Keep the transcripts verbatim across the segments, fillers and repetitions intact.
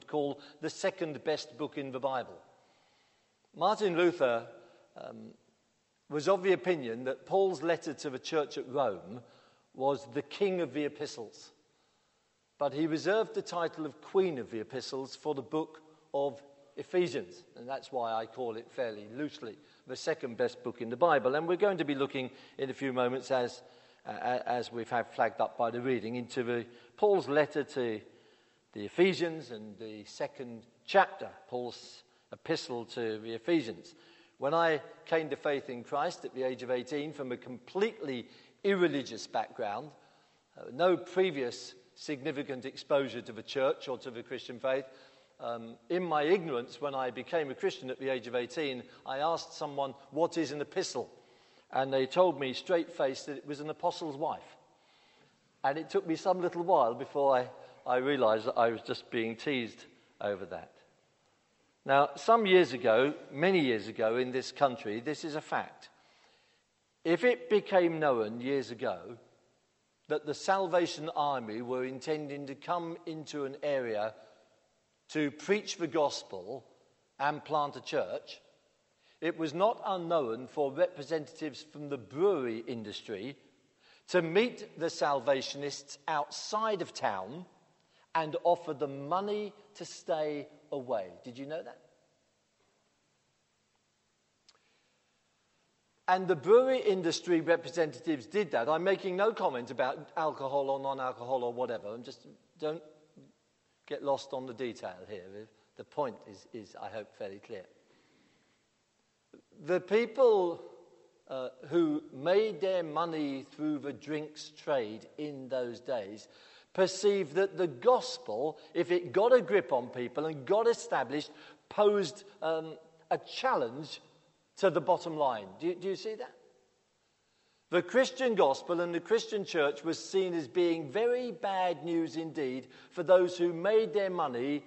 would call the second best book in the Bible. Martin Luther um, was of the opinion that Paul's letter to the church at Rome was the king of the epistles. But he reserved the title of Queen of the Epistles for the book of Ephesians. And that's why I call it fairly loosely the second best book in the Bible. And we're going to be looking in a few moments, as uh, as we've had flagged up by the reading, into the Paul's letter to the Ephesians and the second chapter, Paul's epistle to the Ephesians. When I came to faith in Christ at the age of eighteen from a completely irreligious background, uh, no previous significant exposure to the church or to the Christian faith. Um, in my ignorance, when I became a Christian at the age of eighteen, I asked someone, what is an epistle? And they told me straight-faced that it was an apostle's wife. And it took me some little while before I, I realized that I was just being teased over that. Now, some years ago, many years ago in this country, this is a fact. If it became known years ago that the Salvation Army were intending to come into an area to preach the gospel and plant a church, it was not unknown for representatives from the brewery industry to meet the Salvationists outside of town and offer them money to stay away. Did you know that? And the brewery industry representatives did that. I'm making no comment about alcohol or non-alcohol or whatever. I'm just, don't get lost on the detail here. The point is, is I hope, fairly clear. The people uh, who made their money through the drinks trade in those days perceived that the gospel, if it got a grip on people and got established, posed um, a challenge to the bottom line. Do you, do you see that? The Christian gospel and the Christian church was seen as being very bad news indeed for those who made their money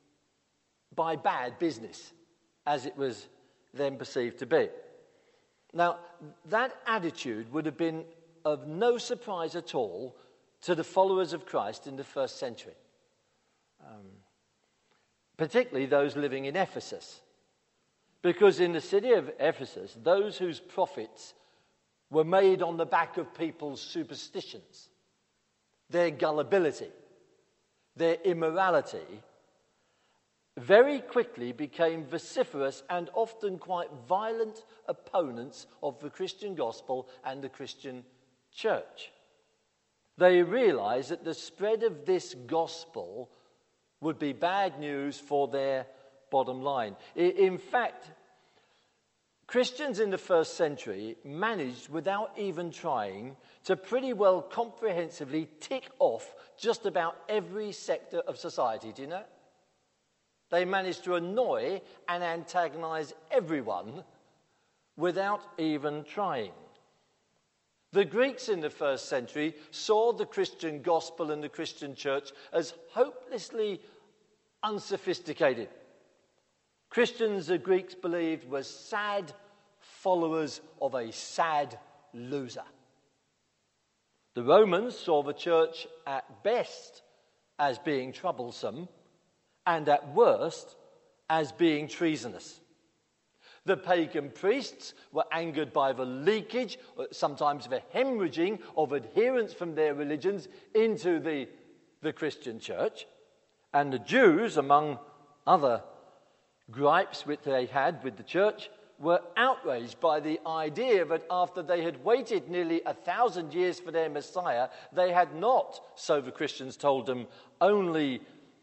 by bad business, as it was then perceived to be. Now, that attitude would have been of no surprise at all to the followers of Christ in the first century, um, particularly those living in Ephesus. Because in the city of Ephesus, those whose profits were made on the back of people's superstitions, their gullibility, their immorality, very quickly became vociferous and often quite violent opponents of the Christian gospel and the Christian church. They realized that the spread of this gospel would be bad news for their bottom line. In fact, Christians in the first century managed, without even trying, to pretty well comprehensively tick off just about every sector of society. Do you know? They managed to annoy and antagonize everyone without even trying. The Greeks in the first century saw the Christian gospel and the Christian church as hopelessly unsophisticated. Christians, the Greeks believed, were sad followers of a sad loser. The Romans saw the church at best as being troublesome and at worst as being treasonous. The pagan priests were angered by the leakage, sometimes the hemorrhaging of adherents from their religions into the, the Christian church. And the Jews, among other gripes which they had with the church, were outraged by the idea that after they had waited nearly a thousand years for their Messiah, they had not, so the Christians told them, only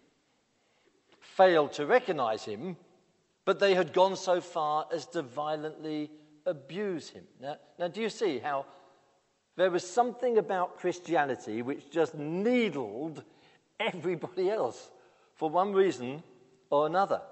failed to recognize him, but they had gone so far as to violently abuse him. Now, now, do you see how there was something about Christianity which just needled everybody else for one reason or another?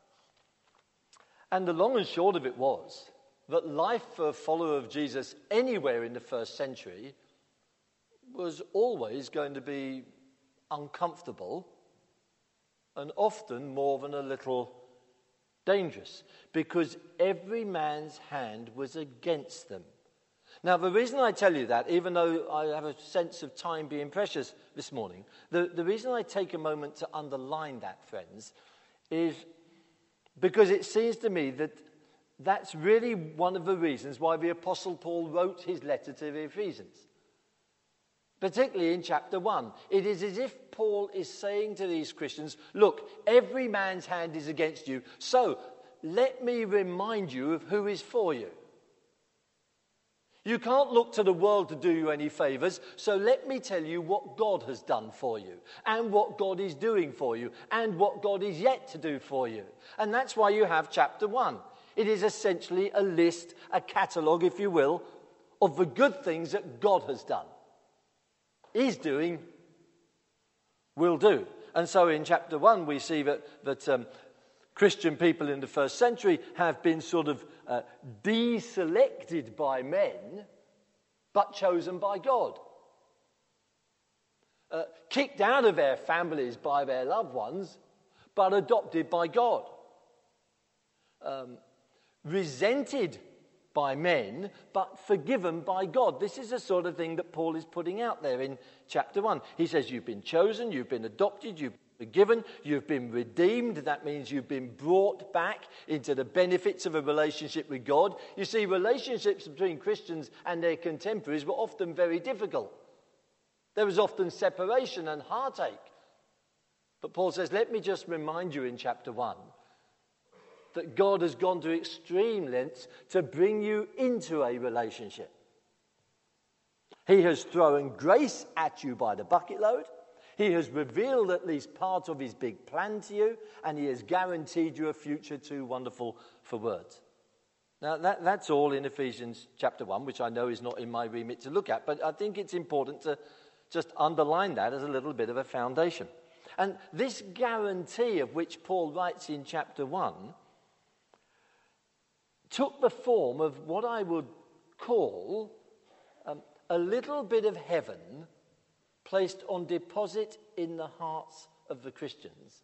And the long and short of it was that life for a follower of Jesus anywhere in the first century was always going to be uncomfortable and often more than a little dangerous, because every man's hand was against them. Now, the reason I tell you that, even though I have a sense of time being precious this morning, the, the reason I take a moment to underline that, friends, is because it seems to me that that's really one of the reasons why the Apostle Paul wrote his letter to the Ephesians. Particularly in chapter one. It is as if Paul is saying to these Christians, look, every man's hand is against you, so let me remind you of who is for you. You can't look to the world to do you any favours, so let me tell you what God has done for you, and what God is doing for you, and what God is yet to do for you. And that's why you have chapter one. It is essentially a list, a catalogue, if you will, of the good things that God has done, is doing, will do. And so in chapter one we see that, that um, Christian people in the first century have been sort of uh, deselected by men, but chosen by God. Uh, kicked out of their families by their loved ones, but adopted by God. Um, resented by men, but forgiven by God. This is the sort of thing that Paul is putting out there in chapter one. He says you've been chosen, you've been adopted, you've forgiven, you've been redeemed. That means you've been brought back into the benefits of a relationship with God. You see, relationships between Christians and their contemporaries were often very difficult. There was often separation and heartache. But Paul says, let me just remind you in chapter one that God has gone to extreme lengths to bring you into a relationship. He has thrown grace at you by the bucket load. He has revealed at least part of his big plan to you, and he has guaranteed you a future too wonderful for words. Now, that, that's all in Ephesians chapter one, which I know is not in my remit to look at, but I think it's important to just underline that as a little bit of a foundation. And this guarantee of which Paul writes in chapter one took the form of what I would call um, a little bit of heaven placed on deposit in the hearts of the Christians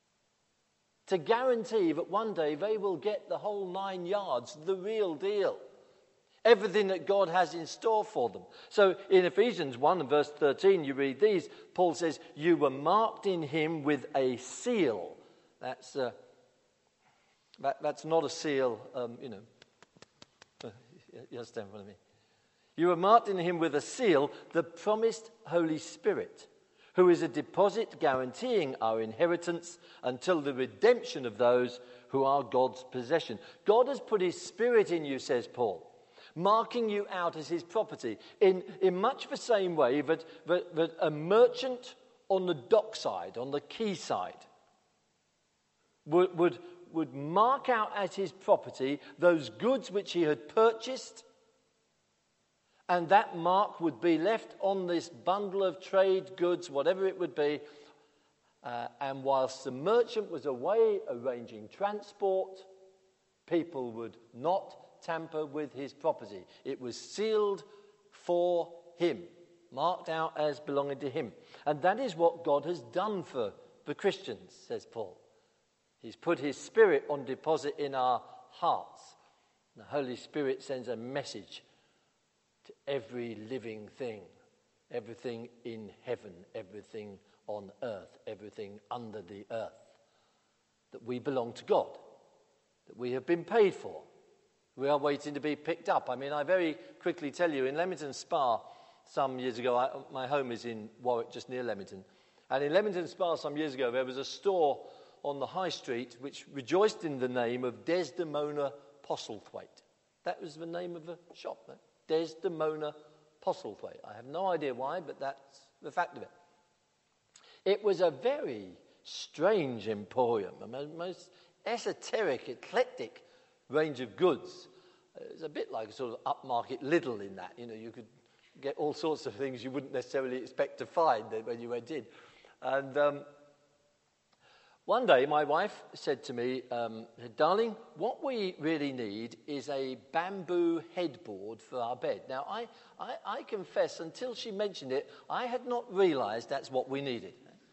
to guarantee that one day they will get the whole nine yards, the real deal, everything that God has in store for them. So in Ephesians one and verse thirteen, you read these, Paul says, you were marked in him with a seal. That's uh, that, that's not a seal, um, you know, you understand what I mean. You were marked in him with a seal, the promised Holy Spirit, who is a deposit guaranteeing our inheritance until the redemption of those who are God's possession. God has put his Spirit in you, says Paul, marking you out as his property in, in much the same way that, that, that a merchant on the dockside, on the quayside, would, would, would mark out as his property those goods which he had purchased, and that mark would be left on this bundle of trade goods, whatever it would be, uh, and whilst the merchant was away arranging transport, people would not tamper with his property. It was sealed for him, marked out as belonging to him. And that is what God has done for the Christians, says Paul. He's put his Spirit on deposit in our hearts. The Holy Spirit sends a message to every living thing, everything in heaven, everything on earth, everything under the earth, that we belong to God, that we have been paid for. We are waiting to be picked up. I mean, I very quickly tell you, in Leamington Spa some years ago, I, my home is in Warwick, just near Leamington, and in Leamington Spa some years ago, there was a store on the high street which rejoiced in the name of Desdemona Postlethwaite. That was the name of the shop, though. Desdemona Postlethwaite. I have no idea why, but that's the fact of it. It was a very strange emporium, a most esoteric, eclectic range of goods. It was a bit like a sort of upmarket Lidl in that. You know, you could get all sorts of things you wouldn't necessarily expect to find when you went in. And um, one day my wife said to me, um, darling, what we really need is a bamboo headboard for our bed. Now, I, I, I confess, until she mentioned it, I had not realised that's what we needed.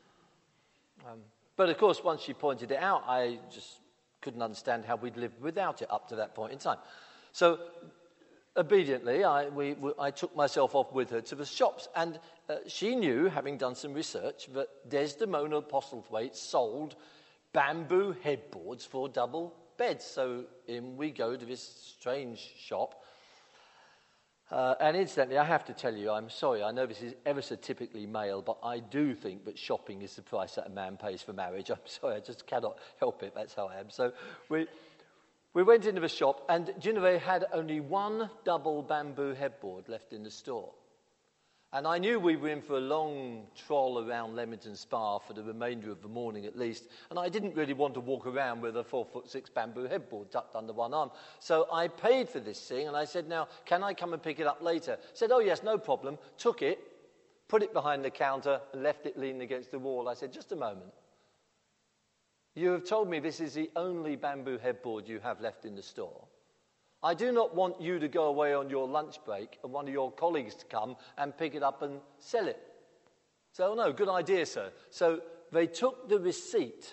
Um, but of course, once she pointed it out, I just couldn't understand how we'd lived without it up to that point in time. So obediently, I, we, we, I took myself off with her to the shops, and uh, she knew, having done some research, that Desdemona Postlethwaite sold bamboo headboards for double beds. So in we go to this strange shop. Uh, and incidentally, I have to tell you, I'm sorry, I know this is ever so typically male, but I do think that shopping is the price that a man pays for marriage. I'm sorry, I just cannot help it. That's how I am. So we we went into the shop, and do you know, they had only one double bamboo headboard left in the store. And I knew we were in for a long troll around Leamington Spa for the remainder of the morning at least, and I didn't really want to walk around with a four foot six bamboo headboard tucked under one arm. So I paid for this thing, and I said, now, can I come and pick it up later? Said, oh yes, no problem. Took it, put it behind the counter, and left it leaning against the wall. I said, just a moment. You have told me this is the only bamboo headboard you have left in the store. I do not want you to go away on your lunch break and one of your colleagues to come and pick it up and sell it. So, no, good idea, sir. So they took the receipt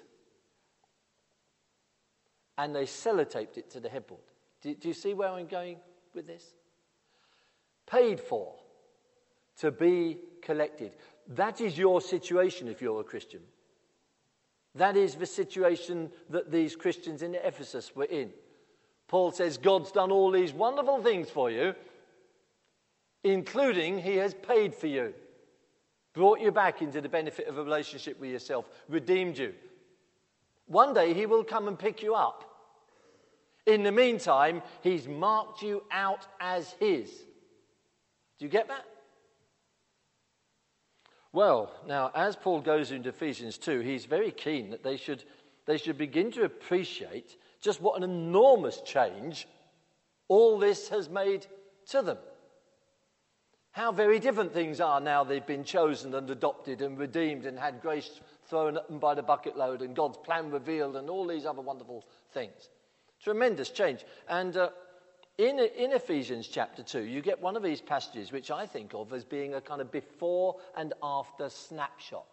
and they sellotaped it to the headboard. Do, do you see where I'm going with this? Paid for, to be collected. That is your situation if you're a Christian. That is the situation that these Christians in Ephesus were in. Paul says God's done all these wonderful things for you, including he has paid for you, brought you back into the benefit of a relationship with yourself, redeemed you. One day he will come and pick you up. In the meantime, he's marked you out as his. Do you get that? Well, now, as Paul goes into Ephesians two, he's very keen that they should, they should begin to appreciate just what an enormous change all this has made to them. How very different things are now they've been chosen and adopted and redeemed and had grace thrown at them by the bucket load and God's plan revealed and all these other wonderful things. Tremendous change. And uh, in, in Ephesians chapter two, you get one of these passages which I think of as being a kind of before and after snapshot.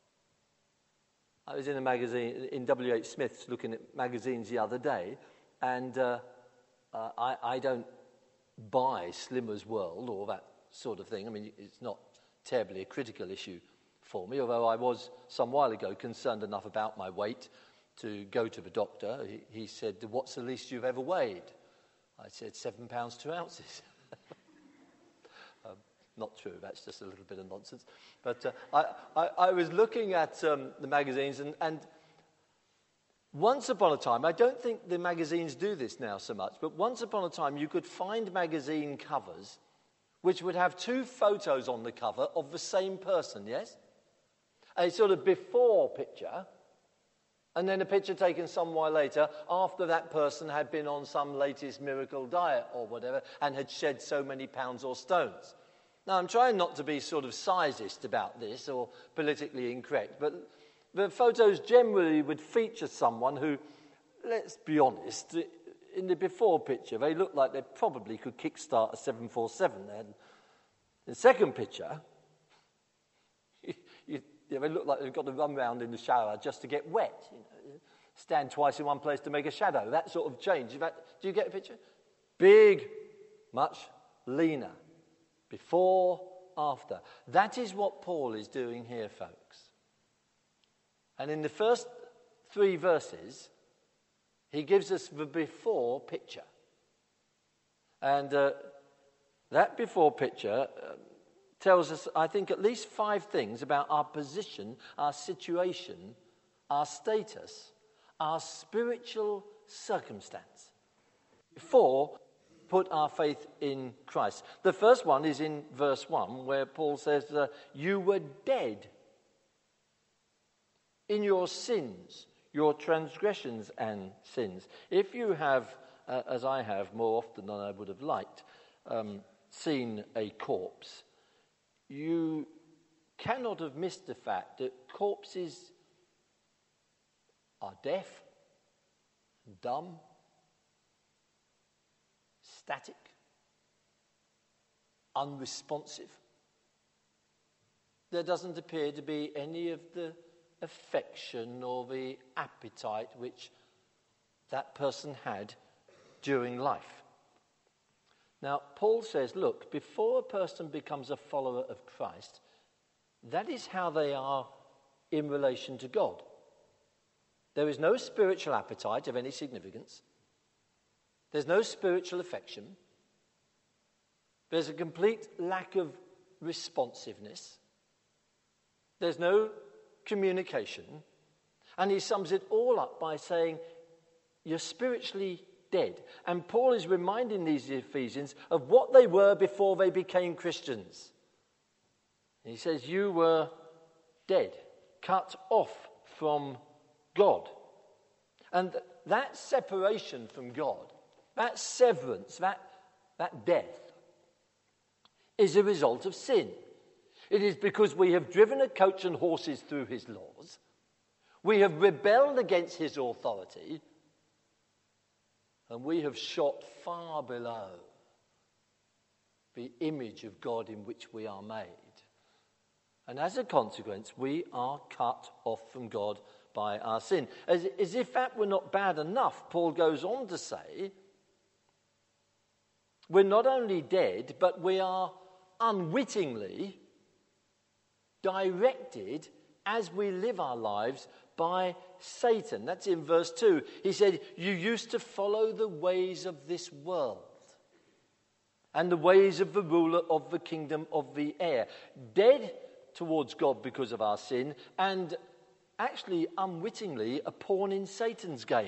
I was in a magazine, in W H Smith's, looking at magazines the other day, and uh, uh, I, I don't buy Slimmer's World or that sort of thing. I mean, it's not terribly a critical issue for me, although I was some while ago concerned enough about my weight to go to the doctor. He, he said, what's the least you've ever weighed? I said, seven pounds, two ounces. um, Not true, that's just a little bit of nonsense. But uh, I, I, I was looking at um, the magazines, and, and once upon a time, I don't think the magazines do this now so much, but once upon a time you could find magazine covers which would have two photos on the cover of the same person, yes? A sort of before picture, and then a picture taken some while later after that person had been on some latest miracle diet or whatever and had shed so many pounds or stones. Now, I'm trying not to be sort of sizist about this or politically incorrect, but the photos generally would feature someone who, let's be honest, in the before picture, they look like they probably could kickstart a seven forty-seven. And in the second picture, you, you, they look like they've got to run around in the shower just to get wet. You know, stand twice in one place to make a shadow, that sort of change. In fact, do you get a picture? Big, much leaner. Before, after. That is what Paul is doing here, folks. And in the first three verses, he gives us the before picture. And uh, that before picture uh, tells us, I think, at least five things about our position, our situation, our status, our spiritual circumstance. Before, put our faith in Christ. The first one is in verse one, where Paul says, uh, you were dead in your sins, your transgressions and sins. If you have, uh, as I have more often than I would have liked, um, seen a corpse, you cannot have missed the fact that corpses are deaf, dumb, static, unresponsive. There doesn't appear to be any of the affection or the appetite which that person had during life. Now, Paul says, look, before a person becomes a follower of Christ, that is how they are in relation to God. There is no spiritual appetite of any significance. There's no spiritual affection. There's a complete lack of responsiveness. There's no communication. And he sums it all up by saying, you're spiritually dead. And Paul is reminding these Ephesians of what they were before they became Christians. He says, you were dead, cut off from God. And that separation from God, that severance, that, that death, is a result of sin. It is because we have driven a coach and horses through his laws. We have rebelled against his authority. And we have shot far below the image of God in which we are made. And as a consequence, we are cut off from God by our sin. As, as if that were not bad enough, Paul goes on to say, we're not only dead, but we are unwittingly directed as we live our lives by Satan. That's in verse two. He said, you used to follow the ways of this world and the ways of the ruler of the kingdom of the air. Dead towards God because of our sin, and actually unwittingly a pawn in Satan's game.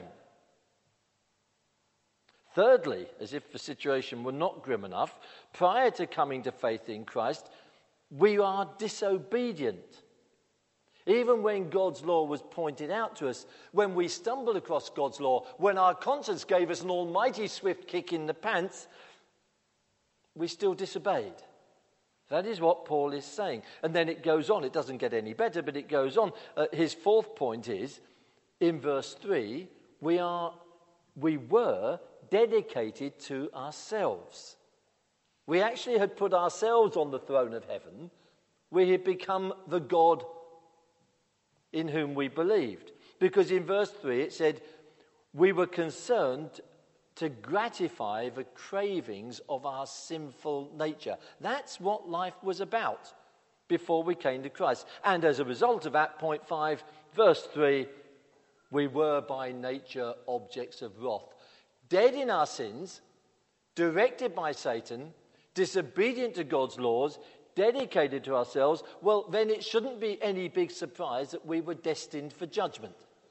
Thirdly, as if the situation were not grim enough, prior to coming to faith in Christ, we are disobedient. Even when God's law was pointed out to us, when we stumbled across God's law, when our conscience gave us an almighty swift kick in the pants, we still disobeyed. That is what Paul is saying. And then it goes on. It doesn't get any better, but it goes on. Uh, his fourth point is, in verse three, we are, we were dedicated to ourselves. We actually had put ourselves on the throne of heaven. We had become the God in whom we believed. Because in verse three it said, we were concerned to gratify the cravings of our sinful nature. That's what life was about before we came to Christ. And as a result of that, point five, verse three, we were by nature objects of wrath. Dead in our sins, directed by Satan, disobedient to God's laws, dedicated to ourselves, well, then it shouldn't be any big surprise that we were destined for judgment.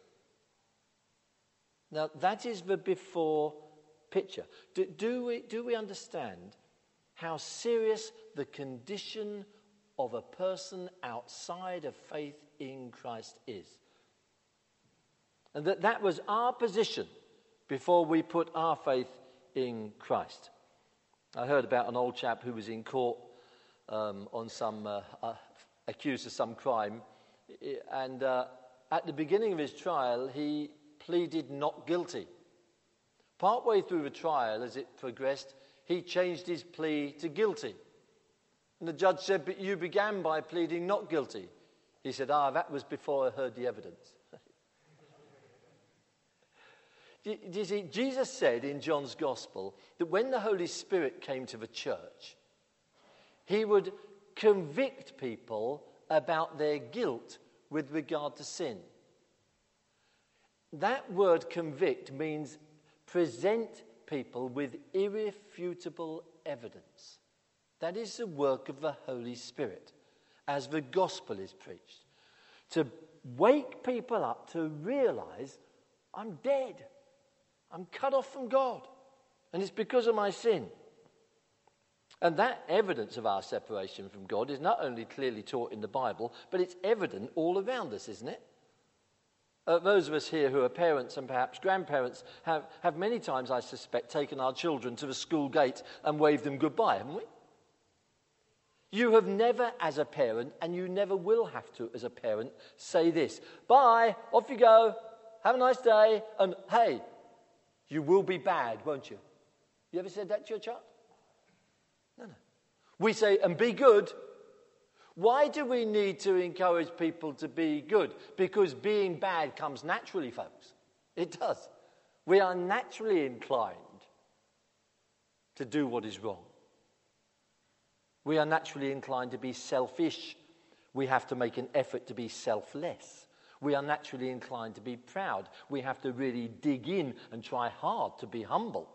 Now, that is the before picture. Do, do, we, do we understand how serious the condition of a person outside of faith in Christ is? And that that was our position before we put our faith in Christ. I heard about an old chap who was in court um, on some uh, uh, accused of some crime, and uh, at the beginning of his trial he pleaded not guilty. Partway through the trial, as it progressed, he changed his plea to guilty. And the judge said, but you began by pleading not guilty. He said, ah, that was before I heard the evidence. Do you see, Jesus said in John's Gospel that when the Holy Spirit came to the church, he would convict people about their guilt with regard to sin. That word convict means present people with irrefutable evidence. That is the work of the Holy Spirit as the gospel is preached. To wake people up to realize, I'm dead. I'm cut off from God. And it's because of my sin. And that evidence of our separation from God is not only clearly taught in the Bible, but it's evident all around us, isn't it? Uh, those of us here who are parents and perhaps grandparents have, have many times, I suspect, taken our children to the school gate and waved them goodbye, haven't we? You have never, as a parent, and you never will have to, as a parent, say this: bye, off you go, have a nice day, and hey, you will be bad, won't you? You ever said that to your child? No, no. We say, and be good. Why do we need to encourage people to be good? Because being bad comes naturally, folks. It does. We are naturally inclined to do what is wrong. We are naturally inclined to be selfish. We have to make an effort to be selfless. We are naturally inclined to be proud. We have to really dig in and try hard to be humble.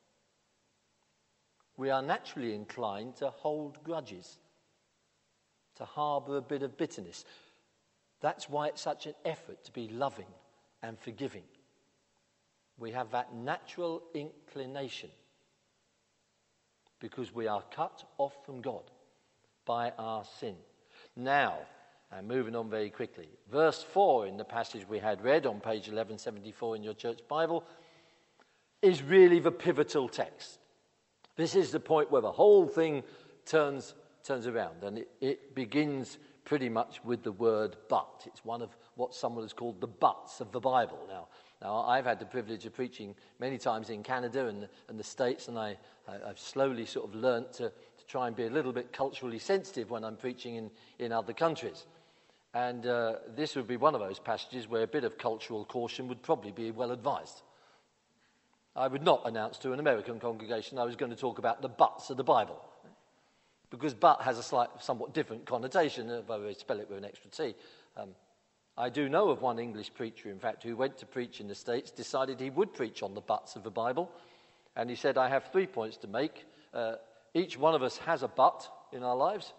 We are naturally inclined to hold grudges, to harbour a bit of bitterness. That's why it's such an effort to be loving and forgiving. We have that natural inclination because we are cut off from God by our sin. Now, and moving on very quickly, verse four in the passage we had read on page eleven seventy-four in your church Bible is really the pivotal text. This is the point where the whole thing turns turns around, and it, it begins pretty much with the word but. It's one of what someone has called the buts of the Bible. Now, now I've had the privilege of preaching many times in Canada and, and the States, and I, I, I've slowly sort of learnt to, to try and be a little bit culturally sensitive when I'm preaching in, in other countries. And uh, this would be one of those passages where a bit of cultural caution would probably be well advised. I would not announce to an American congregation I was going to talk about the buts of the Bible, because but has a slight, somewhat different connotation, although they spell it with an extra T. Um, I do know of one English preacher, in fact, who went to preach in the States, decided he would preach on the buts of the Bible, and he said, I have three points to make. Uh, each one of us has a but in our lives.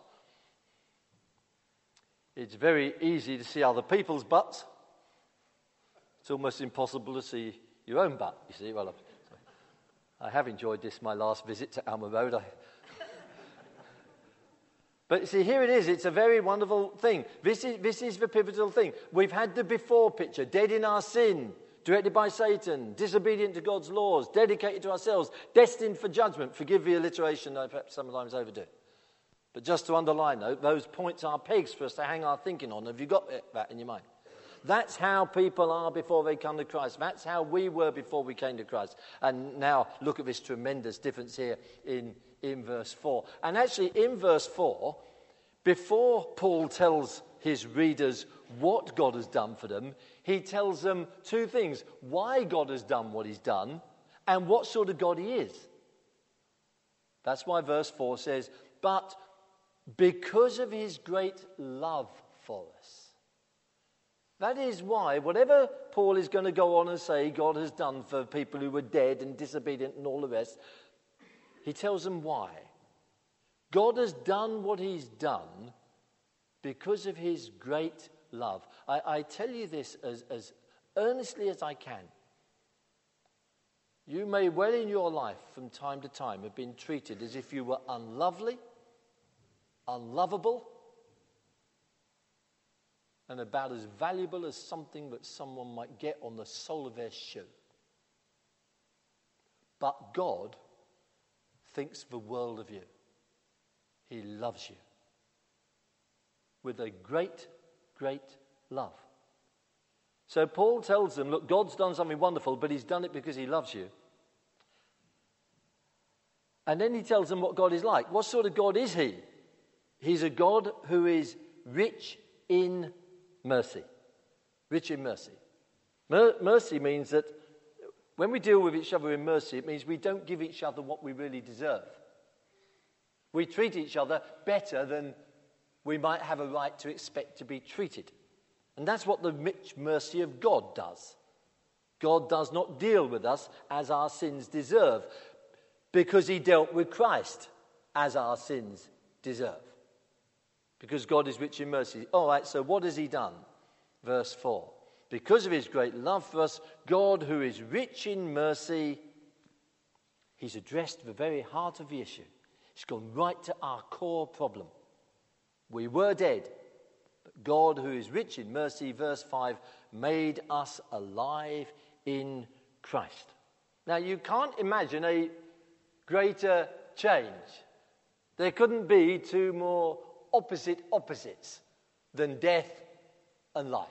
It's very easy to see other people's butts. It's almost impossible to see your own butt, you see. Well, I have enjoyed this, my last visit to Alma Road. I... But see, here it is. It's a very wonderful thing. This is, this is the pivotal thing. We've had the before picture, dead in our sin, directed by Satan, disobedient to God's laws, dedicated to ourselves, destined for judgment. Forgive the alliteration, I perhaps sometimes overdo. But just to underline, though, those points are pegs for us to hang our thinking on. Have you got that in your mind? That's how people are before they come to Christ. That's how we were before we came to Christ. And now look at this tremendous difference here in, in verse four. And actually in verse four, before Paul tells his readers what God has done for them, he tells them two things. Why God has done what he's done and what sort of God he is. That's why verse four says, but because of his great love for us. That is why, whatever Paul is going to go on and say God has done for people who were dead and disobedient and all the rest, he tells them why. God has done what he's done because of his great love. I, I tell you this as, as earnestly as I can. You may well in your life from time to time have been treated as if you were unlovely, unlovable, and about as valuable as something that someone might get on the sole of their shoe. But God thinks the world of you. He loves you with a great, great love. So Paul tells them, look, God's done something wonderful, but he's done it because he loves you. And then he tells them what God is like. What sort of God is he? He's a God who is rich in mercy. Rich in mercy. Mer- mercy means that when we deal with each other in mercy, it means we don't give each other what we really deserve. We treat each other better than we might have a right to expect to be treated. And that's what the rich mercy of God does. God does not deal with us as our sins deserve, because he dealt with Christ as our sins deserve. Because God is rich in mercy. All right, so what has he done? Verse four. Because of his great love for us, God, who is rich in mercy, he's addressed the very heart of the issue. He's gone right to our core problem. We were dead, but God, who is rich in mercy, verse five, made us alive in Christ. Now, you can't imagine a greater change. There couldn't be two more opposite opposites than death and life.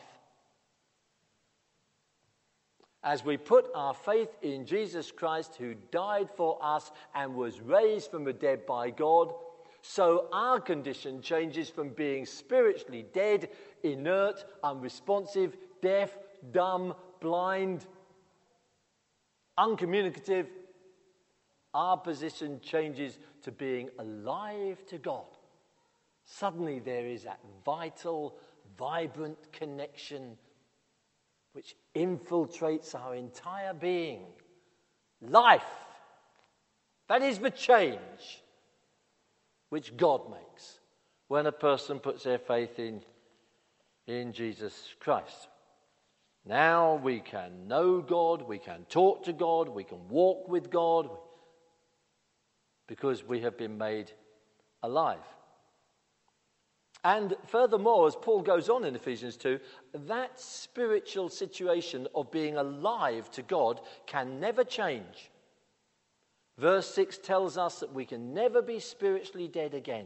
As we put our faith in Jesus Christ, who died for us and was raised from the dead by God, so our condition changes from being spiritually dead, inert, unresponsive, deaf, dumb, blind, uncommunicative, our position changes to being alive to God. Suddenly there is that vital, vibrant connection which infiltrates our entire being. Life. That is the change which God makes when a person puts their faith in, in Jesus Christ. Now we can know God, we can talk to God, we can walk with God, because we have been made alive. And furthermore, as Paul goes on in Ephesians two, that spiritual situation of being alive to God can never change. Verse six tells us that we can never be spiritually dead again.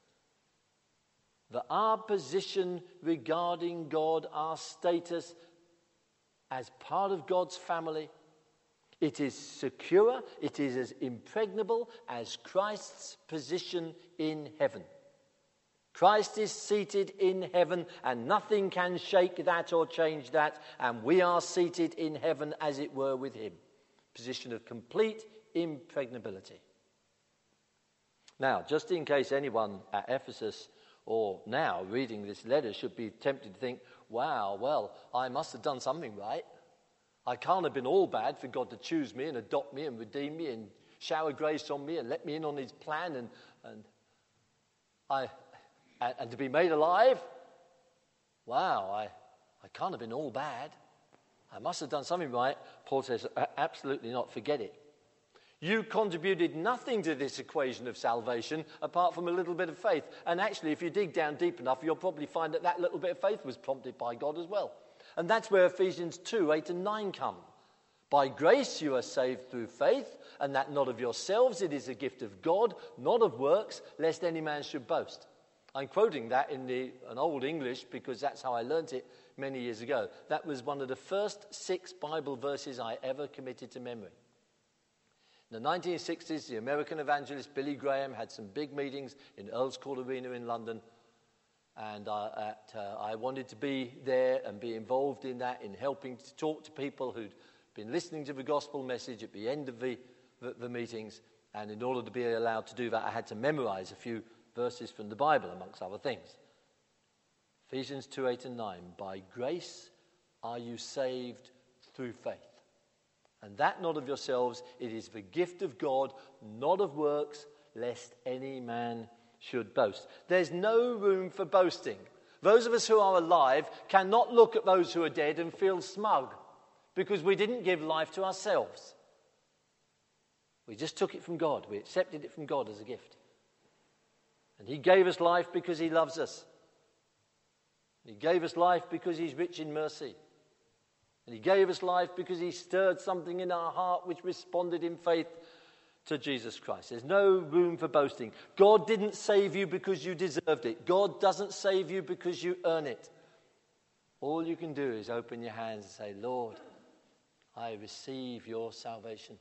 That our position regarding God, our status as part of God's family, it is secure, it is as impregnable as Christ's position in heaven. Christ is seated in heaven, and nothing can shake that or change that, and we are seated in heaven, as it were, with him. Position of complete impregnability. Now, just in case anyone at Ephesus or now reading this letter should be tempted to think, wow, well, I must have done something right. I can't have been all bad for God to choose me and adopt me and redeem me and shower grace on me and let me in on his plan and and I and, and to be made alive. Wow, I, I can't have been all bad. I must have done something right. Paul says, absolutely not, forget it. You contributed nothing to this equation of salvation apart from a little bit of faith. And actually, if you dig down deep enough, you'll probably find that that little bit of faith was prompted by God as well. And that's where Ephesians two, eight and nine come. By grace you are saved through faith, and that not of yourselves, it is a gift of God, not of works, lest any man should boast. I'm quoting that in the, an old English because that's how I learnt it many years ago. That was one of the first six Bible verses I ever committed to memory. In the nineteen sixties, the American evangelist Billy Graham had some big meetings in Earl's Court Arena in London. And uh, at, uh, I wanted to be there and be involved in that, in helping to talk to people who'd been listening to the gospel message at the end of the, the, the meetings. And in order to be allowed to do that, I had to memorize a few verses from the Bible, amongst other things. Ephesians two, eight and nine. By grace are you saved through faith. And that not of yourselves, it is the gift of God, not of works, lest any man should boast. There's no room for boasting. Those of us who are alive cannot look at those who are dead and feel smug because we didn't give life to ourselves. We just took it from God. We accepted it from God as a gift. And he gave us life because he loves us. He gave us life because he's rich in mercy. And he gave us life because he stirred something in our heart which responded in faith to Jesus Christ. There's no room for boasting. God didn't save you because you deserved it. God doesn't save you because you earn it. All you can do is open your hands and say, Lord, I receive your salvation.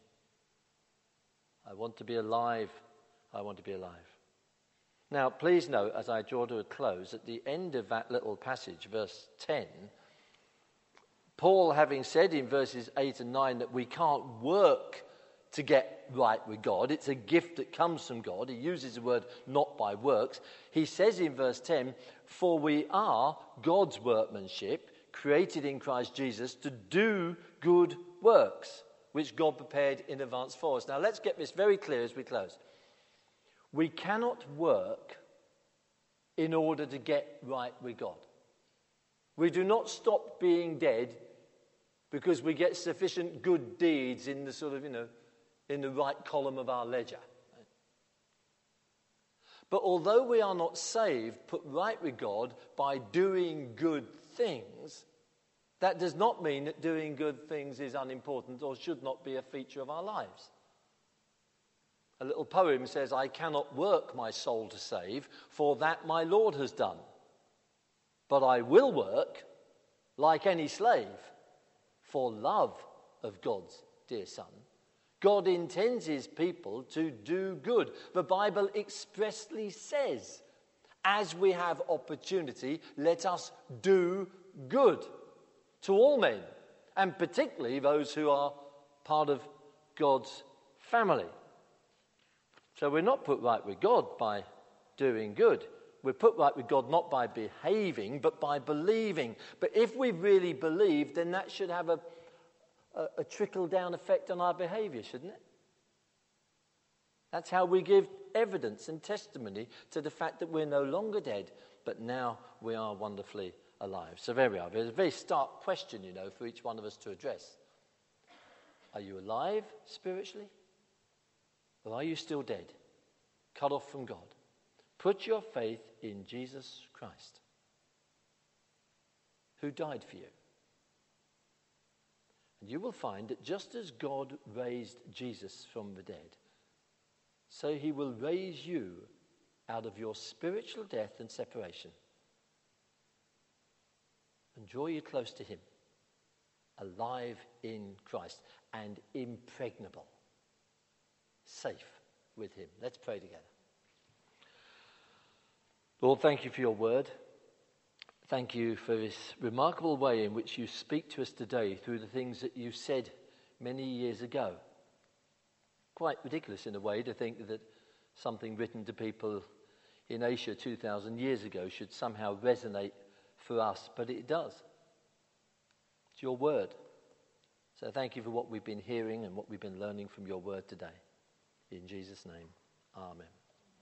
I want to be alive. I want to be alive. Now, please note, as I draw to a close, at the end of that little passage, verse ten, Paul, having said in verses eight and nine that we can't work to get right with God, it's a gift that comes from God. He uses the word not by works. He says in verse ten, for we are God's workmanship, created in Christ Jesus to do good works, which God prepared in advance for us. Now let's get this very clear as we close. We cannot work in order to get right with God. We do not stop being dead because we get sufficient good deeds in the sort of, you know, in the right column of our ledger. But although we are not saved, put right with God by doing good things, that does not mean that doing good things is unimportant or should not be a feature of our lives. A little poem says, I cannot work my soul to save, for that my Lord has done. But I will work, like any slave, for love of God's dear Son. God intends his people to do good. The Bible expressly says, as we have opportunity, let us do good to all men, and particularly those who are part of God's family. So we're not put right with God by doing good. We're put right with God not by behaving, but by believing. But if we really believe, then that should have a, a, a trickle-down effect on our behavior, shouldn't it? That's how we give evidence and testimony to the fact that we're no longer dead, but now we are wonderfully alive. So there we are. There's a very stark question, you know, for each one of us to address. Are you alive spiritually? Or are you still dead, cut off from God? Put your faith in Jesus Christ, who died for you. And you will find that just as God raised Jesus from the dead, so he will raise you out of your spiritual death and separation and draw you close to him, alive in Christ and impregnable, safe with him. Let's pray together. Lord, thank you for your word. Thank you for this remarkable way in which you speak to us today through the things that you said many years ago. Quite ridiculous in a way to think that something written to people in Asia two thousand years ago should somehow resonate for us, but it does. It's your word. So thank you for what we've been hearing and what we've been learning from your word today. In Jesus' name, amen.